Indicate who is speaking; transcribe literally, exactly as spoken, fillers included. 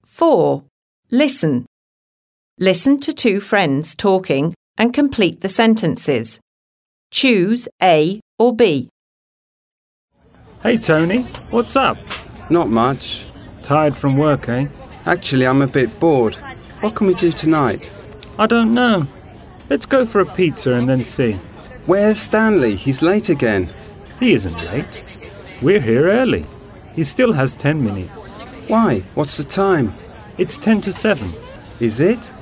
Speaker 1: four. Listen. Listen to two friends talking and complete the sentences. Choose A or B.
Speaker 2: Hey Tony, what's up?
Speaker 3: Not much.
Speaker 2: Tired from work, eh?
Speaker 3: Actually, I'm a bit bored. What can we do tonight?
Speaker 2: I don't know. Let's go for a pizza and then see.
Speaker 3: Where's Stanley? He's late again.
Speaker 2: He isn't late. We're here early. He still has ten minutes.
Speaker 3: Why? What's the time?
Speaker 2: It's ten to seven.
Speaker 3: Is it?